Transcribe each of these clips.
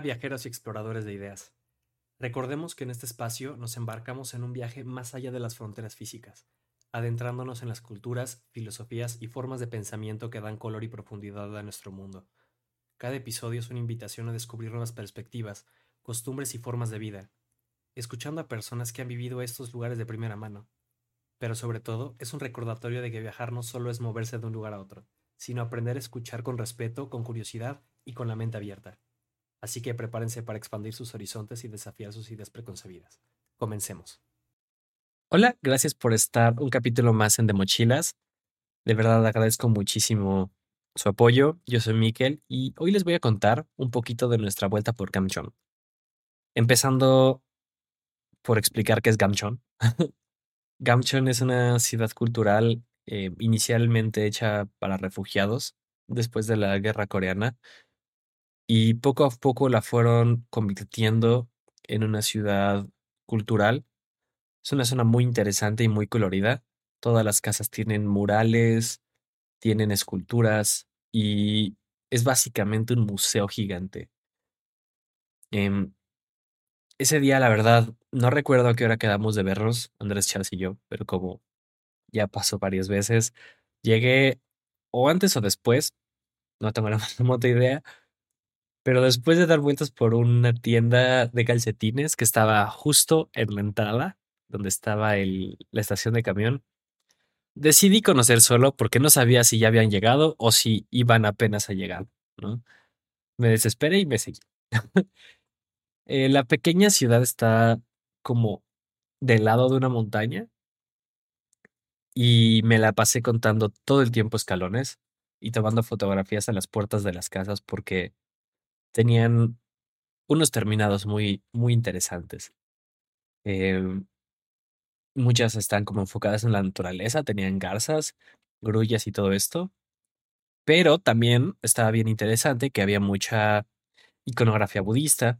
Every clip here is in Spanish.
viajeros y exploradores de ideas. Recordemos que en este espacio nos embarcamos en un viaje más allá de las fronteras físicas, adentrándonos en las culturas, filosofías y formas de pensamiento que dan color y profundidad a nuestro mundo. Cada episodio es una invitación a descubrir nuevas perspectivas, costumbres y formas de vida, escuchando a personas que han vivido estos lugares de primera mano. Pero sobre todo, es un recordatorio de que viajar no solo es moverse de un lugar a otro, sino aprender a escuchar con respeto, con curiosidad y con la mente abierta. Así que prepárense para expandir sus horizontes y desafiar sus ideas preconcebidas. Comencemos. Hola, gracias por estar un capítulo más en De Mochilas. De verdad agradezco muchísimo su apoyo. Yo soy Mikel y hoy les voy a contar un poquito de nuestra vuelta por Gamchon. Empezando por explicar qué es Gamchon. Gamchon es una ciudad cultural inicialmente hecha para refugiados después de la guerra coreana y poco a poco la fueron convirtiendo en una ciudad cultural. Es una zona muy interesante y muy colorida. Todas las casas tienen murales, tienen esculturas y es básicamente un museo gigante. Em, Ese día, la verdad, no recuerdo a qué hora quedamos de vernos, Andrés Chas y yo, pero como ya pasó varias veces, llegué o antes o después, no tengo la más remota idea, pero después de dar vueltas por una tienda de calcetines que estaba justo en la entrada, donde estaba la estación de camión, decidí conocer solo porque no sabía si ya habían llegado o si iban apenas a llegar, ¿no? Me desesperé y me seguí. La pequeña ciudad está como del lado de una montaña y me la pasé contando todo el tiempo escalones y tomando fotografías a las puertas de las casas porque tenían unos terminados muy, muy interesantes. Em, Muchas están como enfocadas en la naturaleza, tenían garzas, grullas y todo esto, pero también estaba bien interesante que había mucha iconografía budista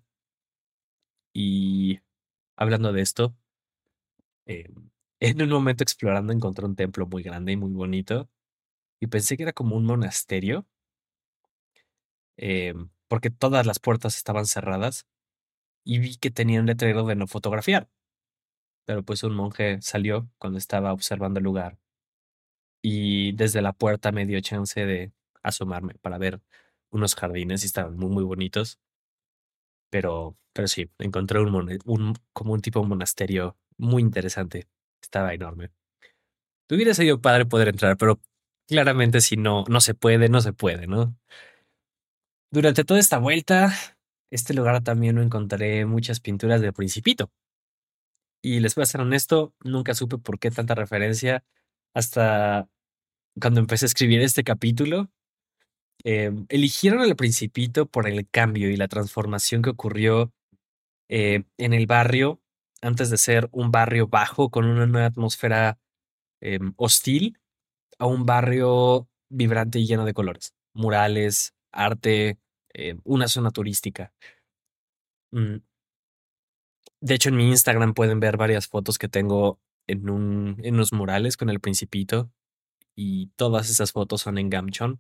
y hablando de esto, eh, en un momento explorando encontré un templo muy grande y muy bonito y pensé que era como un monasterio, porque todas las puertas estaban cerradas y vi que tenía un letrero de no fotografiar, pero pues un monje salió cuando estaba observando el lugar y desde la puerta me dio chance de asomarme para ver unos jardines y estaban muy muy bonitos, pero sí, encontré como un tipo de monasterio muy interesante, estaba enorme. Hubiera sido padre poder entrar, pero claramente si no, no se puede, no se puede, ¿no? Durante toda esta vuelta, este lugar también no encontré muchas pinturas del Principito. Y les voy a ser honesto, nunca supe por qué tanta referencia hasta cuando empecé a escribir este capítulo. Eligieron al Principito por el cambio y la transformación que ocurrió en el barrio antes de ser un barrio bajo con una nueva atmósfera hostil a un barrio vibrante y lleno de colores, murales, arte, una zona turística. Mm, De hecho, en mi Instagram pueden ver varias fotos que tengo en unos murales con el Principito y todas esas fotos son en Gamchon.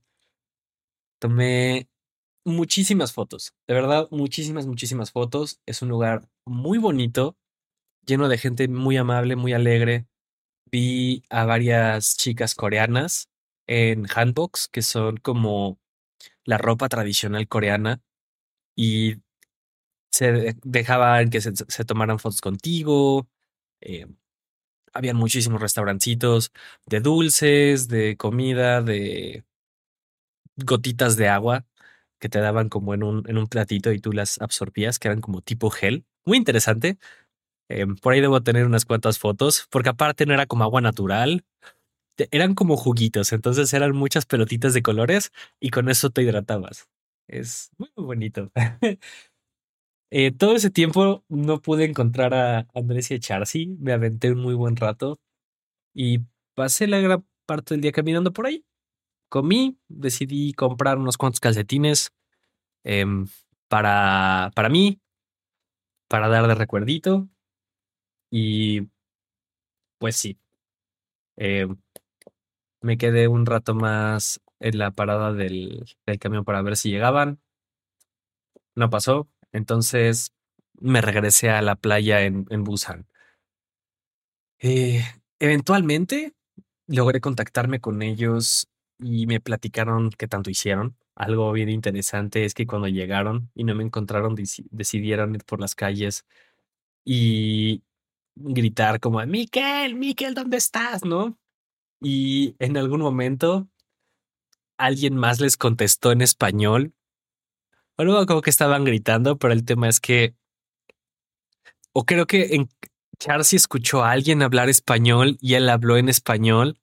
Tomé muchísimas fotos, de verdad, muchísimas, muchísimas fotos. Es un lugar muy bonito, lleno de gente muy amable, muy alegre. Vi a varias chicas coreanas en hanboks, que son como la ropa tradicional coreana, y dejaban que se tomaran fotos contigo. eh, Habían muchísimos restaurancitos de dulces, de comida, de gotitas de agua que te daban como en un platito y tú las absorbías, que eran como tipo gel. Muy interesante. Por ahí debo tener unas cuantas fotos, porque aparte no era como agua natural, eran como juguitos, entonces eran muchas pelotitas de colores y con eso te hidratabas. Es muy, muy bonito. Todo ese tiempo no pude encontrar a Andrés y a Charcy, me aventé un muy buen rato y pasé la gran parte del día caminando por ahí. Comí, decidí comprar unos cuantos calcetines em, para mí, para dar de recuerdito y pues sí, em, me quedé un rato más en la parada del camión para ver si llegaban. No pasó. Entonces me regresé a la playa en Busan. Eh, Eventualmente logré contactarme con ellos y me platicaron qué tanto hicieron. Algo bien interesante es que cuando llegaron y no me encontraron, decidieron ir por las calles y gritar como, Miquel, Miquel, ¿dónde estás? ¿No? Y en algún momento alguien más les contestó en español. O luego como que estaban gritando, pero el tema es que, o creo que en Charcy escuchó a alguien hablar español y él habló en español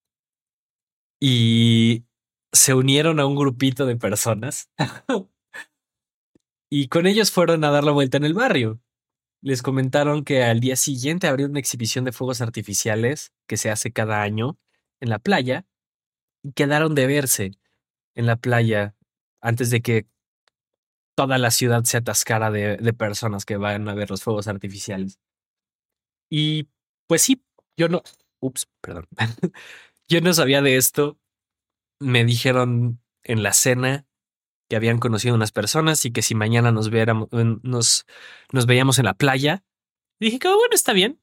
y se unieron a un grupito de personas y con ellos fueron a dar la vuelta en el barrio. Les comentaron que al día siguiente habría una exhibición de fuegos artificiales que se hace cada año en la playa y quedaron de verse en la playa antes de que toda la ciudad se atascara de personas que van a ver los fuegos artificiales. Y pues sí, yo no, ups, perdón, yo no sabía de esto. Me dijeron en la cena que habían conocido unas personas y que si mañana nos veíamos en la playa. Dije que bueno, está bien.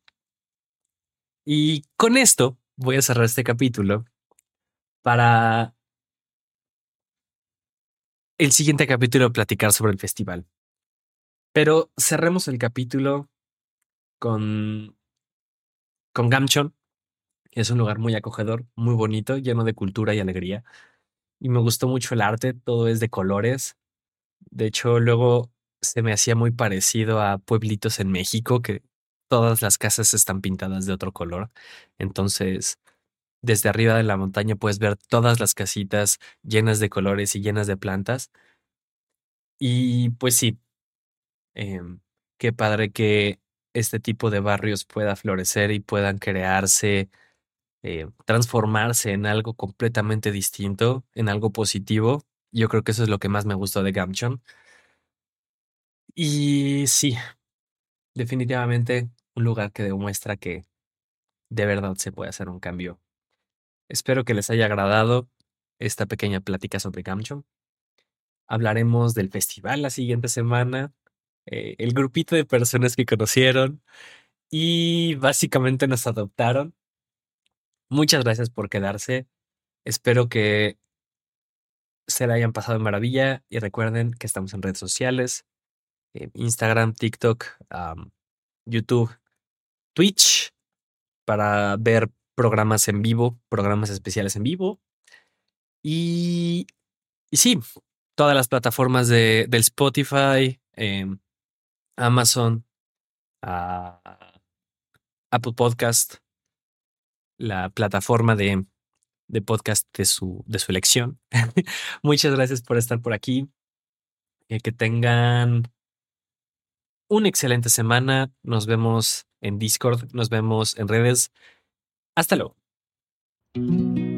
Y con esto voy a cerrar este capítulo para el siguiente capítulo platicar sobre el festival. Pero cerremos el capítulo con, con Gamchon, que es un lugar muy acogedor, muy bonito, lleno de cultura y alegría. Y me gustó mucho el arte, todo es de colores. De hecho, luego se me hacía muy parecido a pueblitos en México que todas las casas están pintadas de otro color. Entonces, desde arriba de la montaña puedes ver todas las casitas llenas de colores y llenas de plantas. Y pues sí, em, qué padre que este tipo de barrios pueda florecer y puedan crearse, transformarse en algo completamente distinto, en algo positivo. Yo creo que eso es lo que más me gustó de Gamchon. Y sí, definitivamente un lugar que demuestra que de verdad se puede hacer un cambio. Espero que les haya agradado esta pequeña plática sobre Gamchon. Hablaremos del festival la siguiente semana, el grupito de personas que conocieron y básicamente nos adoptaron. Muchas gracias por quedarse. Espero que se la hayan pasado en maravilla y recuerden que estamos en redes sociales, en Instagram, TikTok, YouTube, Twitch, para ver programas en vivo, programas especiales en vivo. Y, y sí, todas las plataformas del Spotify, Amazon, ah, Apple Podcast, la plataforma de podcast de su elección. Muchas gracias por estar por aquí. Que tengan una excelente semana. Nos vemos en Discord, nos vemos en redes. Hasta luego.